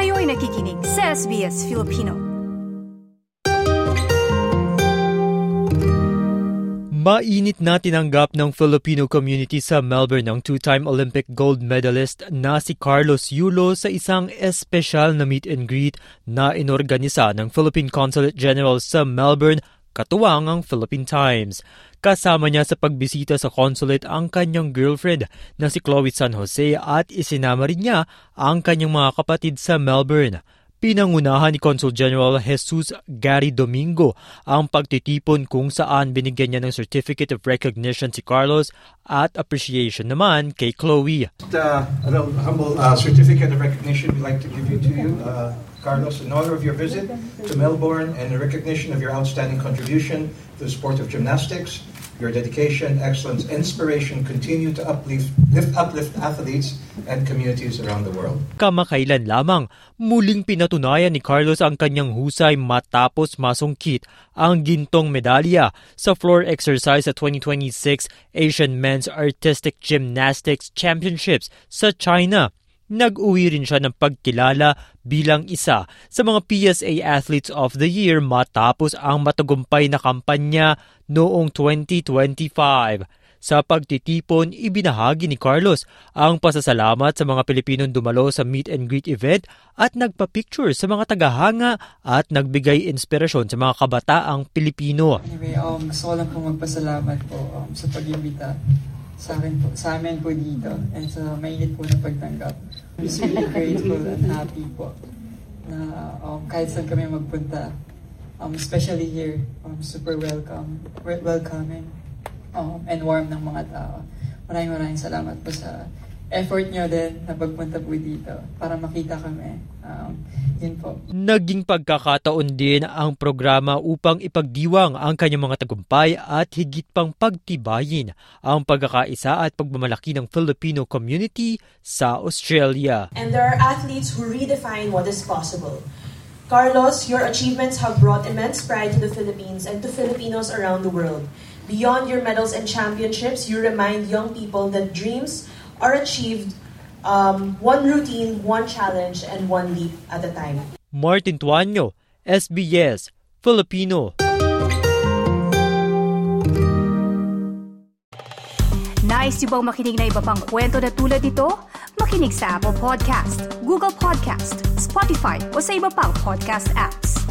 Kayo'y nakikinig sa SBS Filipino. Mainit na tinanggap ng Filipino community sa Melbourne ang two-time Olympic gold medalist na si Carlos Yulo sa isang espesyal na meet and greet na inorganisa ng Philippine Consulate General sa Melbourne, katuwang ang Philippine Times. Kasama niya sa pagbisita sa consulate ang kanyang girlfriend na si Chloe San Jose at isinama rin niya ang kanyang mga kapatid sa Melbourne. Pinangunahan ni Consul General Jesus Gary Domingo ang pagtitipon kung saan binigyan niya ng Certificate of Recognition si Carlos at appreciation naman kay Chloe. A humble Certificate of Recognition we'd like to give you Carlos, in honor of your visit to Melbourne and in recognition of your outstanding contribution to the sport of gymnastics. Your dedication, excellence, inspiration continue to uplift athletes and communities around the world. Kamakailan lamang, muling pinatunayan ni Carlos ang kanyang husay matapos masungkit ang gintong medalya sa floor exercise sa 2026 Asian Men's Artistic Gymnastics Championships sa China. Nag-uwi rin siya ng pagkilala bilang isa sa mga PSA Athletes of the Year matapos ang matagumpay na kampanya noong 2025. Sa pagtitipon, ibinahagi ni Carlos ang pasasalamat sa mga Pilipinong dumalo sa meet and greet event at nagpa-picture sa mga tagahanga at nagbigay inspirasyon sa mga kabataang Pilipino. Anyway, gusto ko lang po magpasalamat po sa pag-imbita sa amin po dito and sa mainit po na pagtanggap. I'm just really grateful and happy po na kahit saan kami magpunta, especially here, super welcoming and warm ng mga tao. Maraming salamat po sa effort nyo din na pagpunta po dito para makita kami. Yun po. Naging pagkakataon din ang programa upang ipagdiwang ang kanyang mga tagumpay at higit pang pagtibayin ang pagkakaisa at pagmamalaki ng Filipino community sa Australia. And there are athletes who redefine what is possible. Carlos, your achievements have brought immense pride to the Philippines and to Filipinos around the world. Beyond your medals and championships, you remind young people that dreams are achieved one routine, one challenge, and one leap at a time. Martin Tuanyo, SBS Filipino. Nice yung bang makinig na iba pang kwento na tulad ito? Makinig sa Apple Podcast, Google Podcast, Spotify o sa iba pang podcast apps.